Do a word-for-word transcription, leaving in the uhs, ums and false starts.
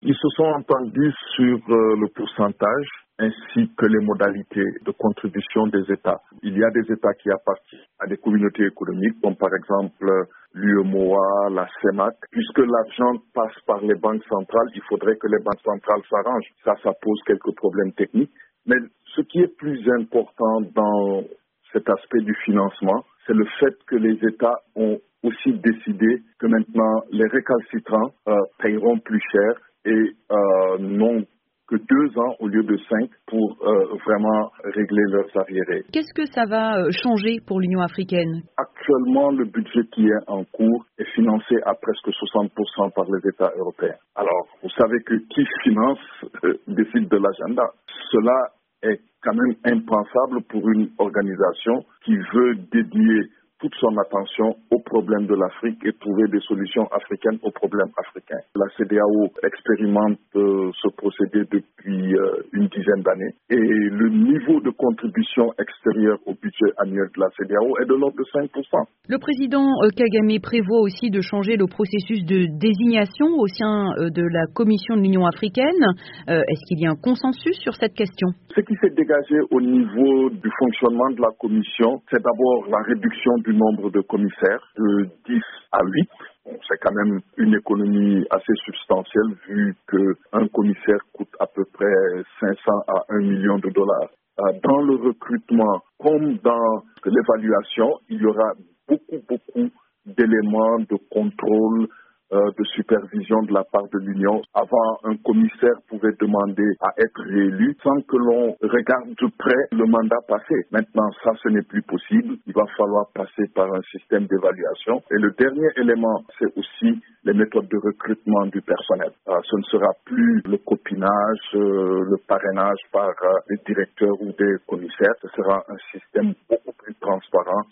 Ils se sont entendus sur euh, le pourcentage ainsi que les modalités de contribution des États. Il y a des États qui appartiennent à des communautés économiques, comme par exemple l'U E M O A, la CEMAC. Puisque l'argent passe par les banques centrales, il faudrait que les banques centrales s'arrangent. Ça, ça pose quelques problèmes techniques. Mais ce qui est plus important dans cet aspect du financement, c'est le fait que les États ont aussi décidé que maintenant les récalcitrants euh, paieront plus cher et euh, non que deux ans au lieu de cinq pour euh, vraiment régler leurs arriérés. Qu'est-ce que ça va changer pour l'Union africaine? Actuellement, le budget qui est en cours est financé à presque soixante pour cent par les États européens. Alors, vous savez que qui finance euh, décide de l'agenda. Cela est quand même impensable pour une organisation qui veut dédier toute son attention aux problèmes de l'Afrique et trouver des solutions africaines aux problèmes africains. La C E D E A O expérimente euh, ce procédé depuis euh, une dizaine d'années et le niveau de contribution extérieure au budget annuel de la C E D E A O est de l'ordre de cinq pour cent. Le président Kagame prévoit aussi de changer le processus de désignation au sein de la Commission de l'Union africaine. Euh, est-ce qu'il y a un consensus sur cette question? Ce qui s'est dégagé au niveau du fonctionnement de la Commission, c'est d'abord la réduction du nombre de commissaires de dix à huit. Bon, c'est quand même une économie assez substantielle vu qu'un commissaire coûte à peu près cinq cents à un million de dollars. Dans le recrutement comme dans l'évaluation, il y aura beaucoup, beaucoup d'éléments de contrôle, euh, de supervision de la part de l'Union. Avant, un commissaire pouvait demander à être réélu sans que l'on regarde de près le mandat passé. Maintenant, ça, ce n'est plus possible. Il va falloir passer par un système d'évaluation. Et le dernier élément, c'est aussi les méthodes de recrutement du personnel. Euh, ce ne sera plus le copinage, euh, le parrainage par euh, des directeurs ou des commissaires. Ce sera un système beaucoup plus transparent